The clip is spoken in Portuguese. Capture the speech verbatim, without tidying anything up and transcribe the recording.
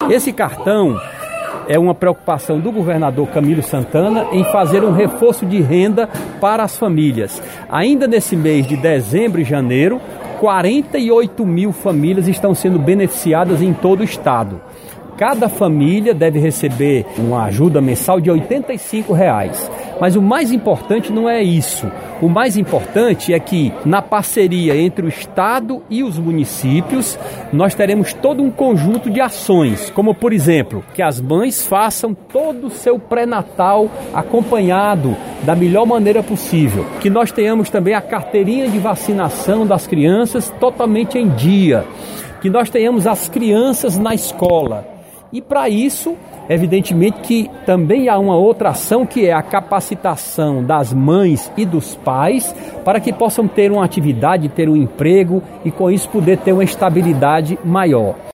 Esse cartão é uma preocupação do governador Camilo Santana em fazer um reforço de renda para as famílias. Ainda nesse mês de dezembro e janeiro, quarenta e oito mil famílias estão sendo beneficiadas em todo o estado. Cada família deve receber uma ajuda mensal de oitenta e cinco reais. Mas o mais importante não é isso. O mais importante é que, na parceria entre o Estado e os municípios, nós teremos todo um conjunto de ações, como, por exemplo, que as mães façam todo o seu pré-natal acompanhado da melhor maneira possível. Que nós tenhamos também a carteirinha de vacinação das crianças totalmente em dia. Que nós tenhamos as crianças na escola. E para isso, evidentemente que também há uma outra ação que é a capacitação das mães e dos pais para que possam ter uma atividade, ter um emprego e com isso poder ter uma estabilidade maior.